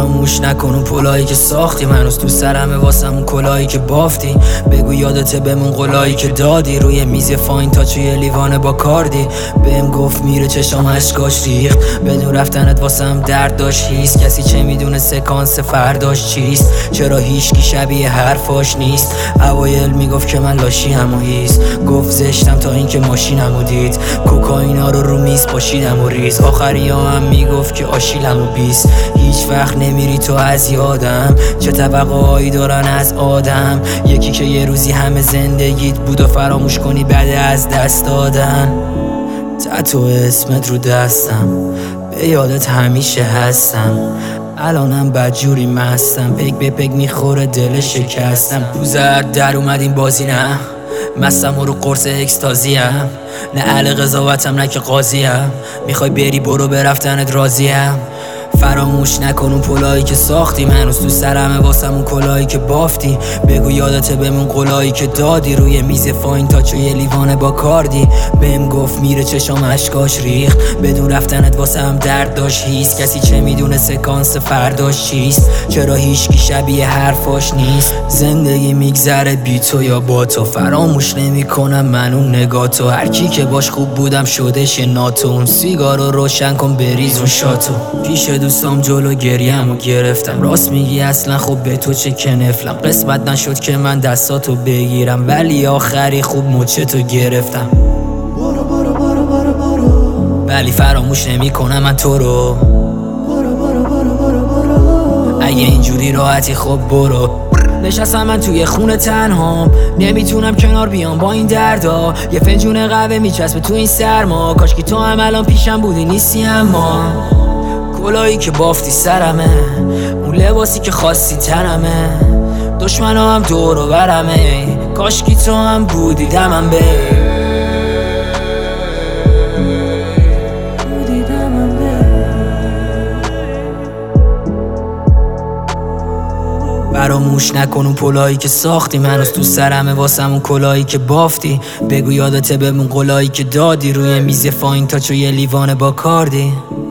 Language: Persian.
فراموش نکن اون پلایی که ساختی، هنوز تو سرمه واسم اون کلاهی که بافتی. بگو یادته بمون قولایی که دادی، روی میز فاین تا توی لیوان با کاردی. بهم گفت میره چشام اشکاش ریخت، بدون رفتنت واسم درد داشت هیست. کسی چه میدونه سکانس فرداش چیست، چرا هیچکی شبیه حرفاش نیست. اوایل میگفت که من لاشیم و هیست، گفت زشتم تا اینکه ماشینمو دید. کوکائینا رو میز پاشیدم و ریز، آخری ها هم میگفت که آشیلم و بیست. هیچ وقت نمیری تو از یادم، چه توقعایی دارن از آدم. یکی که یه روزی همه زندگیت بود و فراموش کنی بعد از دست دادن. تتو اسمت رو دستم، به یادت همیشه هستم. الانم بدجوری مستم، پک به پک میخوره دل شکستم. روزت در اومد این بازی نه، مستم و رو قرص اکستازیم. نه اهل قضاوتم نه که قاضیم، میخوای بری برو به رفتنت راضیم. فراموش نکن اون پلایی که ساختی، هنوز تو سرمه واسم اون کلاهی که بافتی. بگو یادته بمون قولایی که دادی، روی میز فاین تا توی لیوان با کاردی. بهم گفت میره چشام اشکاش ریخت، بدون رفتنت واسم درد داشت هیست. کسی چه میدونه سکانس فرداش چیست، چرا هیچکی شبیه حرفاش نیست. زندگی میگذره بی تو یا با تو، فراموش نمیکنم من اون نگاتو. هر کی که باش خوب بودم شدش ناتو، اون سیگارو روشن کن بریز اون شاتو. پیش دوستام جلو گریه‌مو گرفتم، راست میگی اصلا خب به تو چه کنفلم. قسمت نشد که من دستاتو بگیرم، ولی آخری خوب مچتو گرفتم. ولی فراموش نمی کنم من تو رو، اگه اینجوری راحتی خب برو. نشستم من توی خونه تنهام، نمیتونم کنار بیام با این دردا. یه فنجون قهوه میچسبه تو این سرما، کاشکی تو هم الان پیشم بودی نیستی. اما کلاهی که بافتی سرمه، اون لباسی که خواستی تنمه. دشمنا هم دور و برمه، کاشکی تو هم بودی دمم به. فراموش نکن اون پلایی که ساختی، هنوز تو سرمه واسم اون کلاهی که بافتی. بگو یادته بمون قولایی که دادی، روی میز فاین تا توی لیوان با کاردی.